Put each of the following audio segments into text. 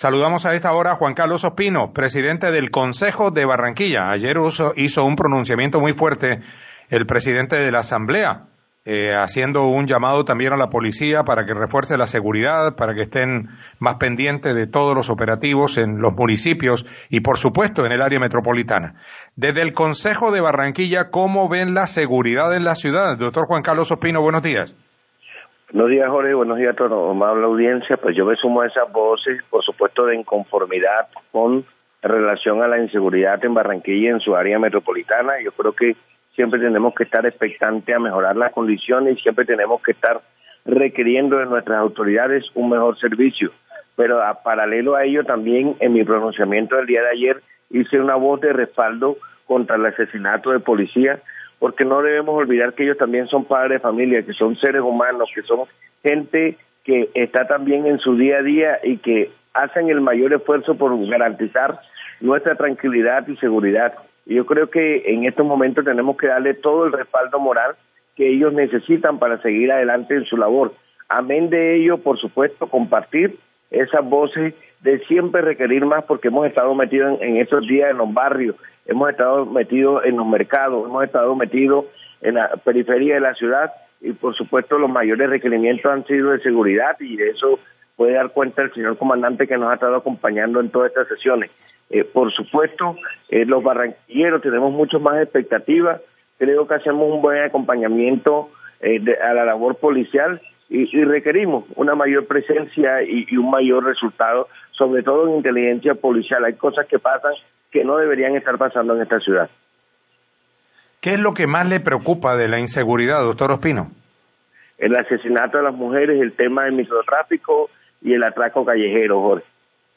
Saludamos a esta hora a Juan Carlos Ospino, presidente del Consejo de Barranquilla. Ayer hizo un pronunciamiento muy fuerte el presidente de la Asamblea, haciendo un llamado también a la policía para que refuerce la seguridad, para que estén más pendientes de todos los operativos en los municipios y, por supuesto, en el área metropolitana. Desde el Consejo de Barranquilla, ¿cómo ven la seguridad en la ciudad? Doctor Juan Carlos Ospino, buenos días. Buenos días, Jorge. Buenos días a toda la amable audiencia. Pues yo me sumo a esas voces, por supuesto, de inconformidad con relación a la inseguridad en Barranquilla y en su área metropolitana. Yo creo que siempre tenemos que estar expectantes a mejorar las condiciones y siempre tenemos que estar requiriendo de nuestras autoridades un mejor servicio. Pero paralelo a ello, también en mi pronunciamiento del día de ayer hice una voz de respaldo contra el asesinato de policía, porque no debemos olvidar que ellos también son padres de familia, que son seres humanos, que son gente que está también en su día a día y que hacen el mayor esfuerzo por garantizar nuestra tranquilidad y seguridad. Y yo creo que en estos momentos tenemos que darle todo el respaldo moral que ellos necesitan para seguir adelante en su labor. Amén de ello, por supuesto, compartir esas voces de siempre requerir más, porque hemos estado metidos en estos días en los barrios, hemos estado metidos en los mercados, hemos estado metidos en la periferia de la ciudad y por supuesto los mayores requerimientos han sido de seguridad y de eso puede dar cuenta el señor comandante que nos ha estado acompañando en todas estas sesiones. Por supuesto, los barranquilleros tenemos mucho más expectativas, creo que hacemos un buen acompañamiento a la labor policial y requerimos una mayor presencia y un mayor resultado, sobre todo en inteligencia policial. Hay cosas que pasan que no deberían estar pasando en esta ciudad. ¿Qué es lo que más le preocupa de la inseguridad, doctor Ospino? El asesinato de las mujeres, el tema del microtráfico y el atraco callejero, Jorge.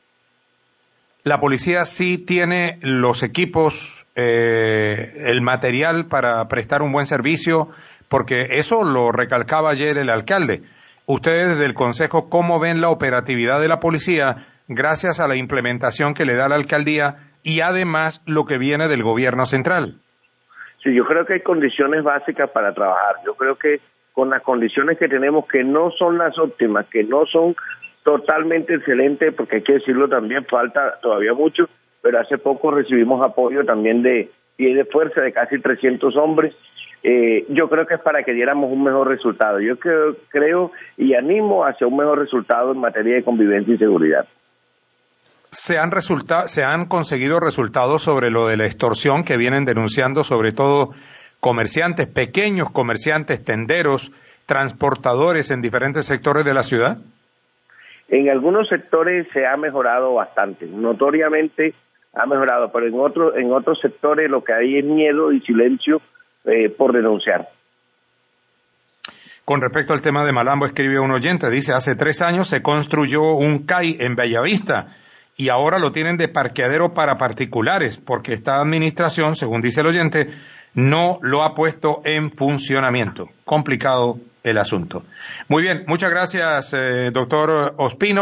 La policía sí tiene los equipos, el material para prestar un buen servicio, porque eso lo recalcaba ayer el alcalde. Ustedes desde el Consejo, ¿cómo ven la operatividad de la policía gracias a la implementación que le da la alcaldía y además lo que viene del gobierno central? Sí, yo creo que hay condiciones básicas para trabajar. Yo creo que con las condiciones que tenemos, que no son las óptimas, que no son totalmente excelentes, porque hay que decirlo también, falta todavía mucho, pero hace poco recibimos apoyo también de pie de fuerza de casi 300 hombres. Yo creo que es para que diéramos un mejor resultado. Yo creo y animo hacia un mejor resultado en materia de convivencia y seguridad. ¿Se han conseguido resultados sobre lo de la extorsión que vienen denunciando sobre todo comerciantes, pequeños comerciantes, tenderos, transportadores en diferentes sectores de la ciudad? En algunos sectores se ha mejorado bastante, notoriamente ha mejorado, pero en otros sectores lo que hay es miedo y silencio por denunciar. Con respecto al tema de Malambo, escribe un oyente, dice, hace 3 años se construyó un CAI en Bellavista y ahora lo tienen de parqueadero para particulares, porque esta administración, según dice el oyente, no lo ha puesto en funcionamiento. Complicado el asunto. Muy bien, muchas gracias, doctor Ospino.